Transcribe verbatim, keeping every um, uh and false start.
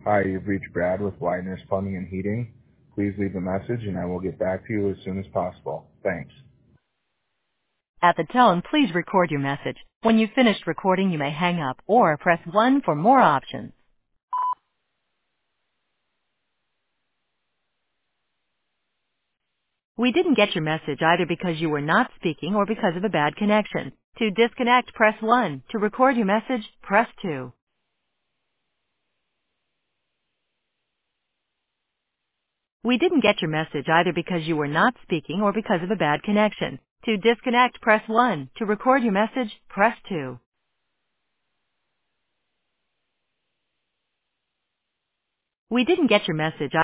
Hi, you've reached Brad with Widener's Plumbing and Heating. Please leave a message and I will get back to you as soon as possible. Thanks. At the tone, please record your message. When you've finished recording, you may hang up or press one for more options. We didn't get your message either because you were not speaking or because of a bad connection. To disconnect, press one. To record your message, press two. We didn't get your message either because you were not speaking or because of a bad connection. To disconnect, press one. To record your message, press two. We didn't get your message